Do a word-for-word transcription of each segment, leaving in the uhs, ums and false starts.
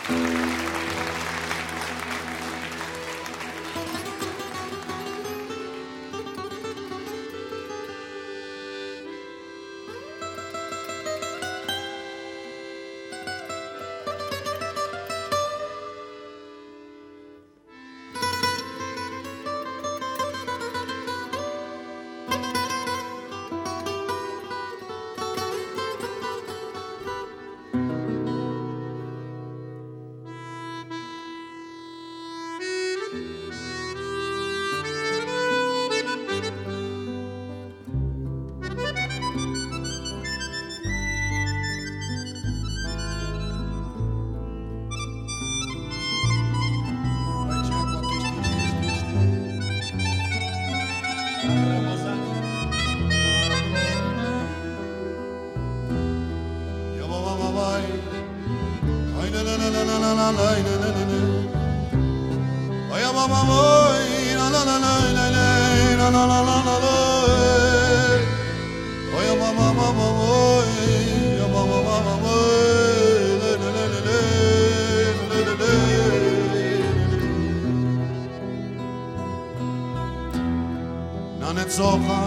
Zocha,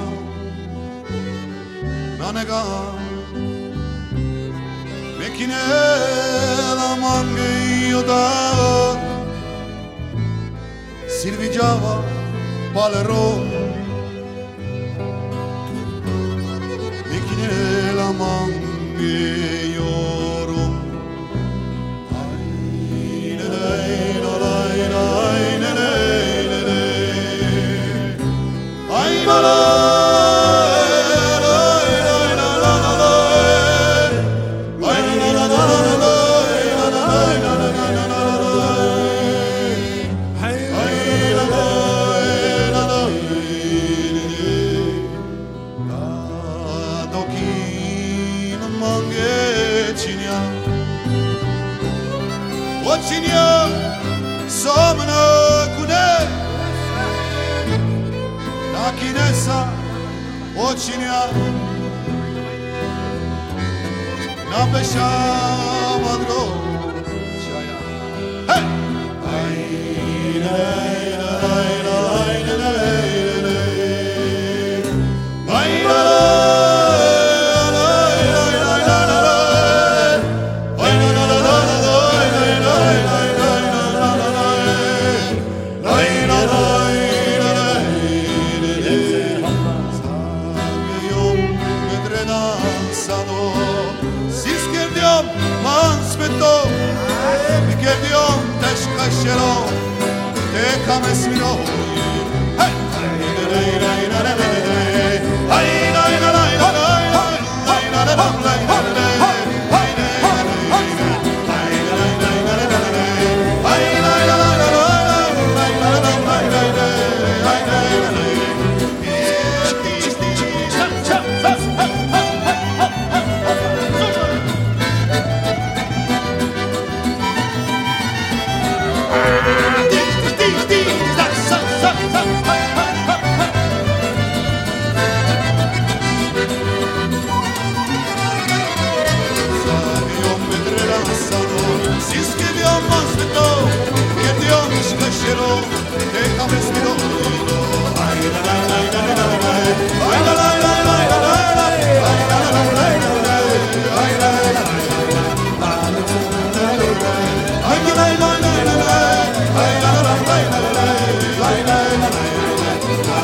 nanega, mekine la mange yoda, Silvigiava, Palero, mekine la mange yorum, ay ne lay la lay lay ne lay ne lay, ay bala. Ocinia somna kune na kinesa ocinia na pesha madro chaya hey ay ay ay ay te kames miro hey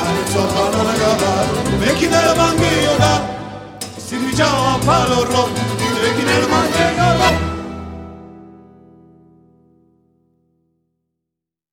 Silvigiava Palero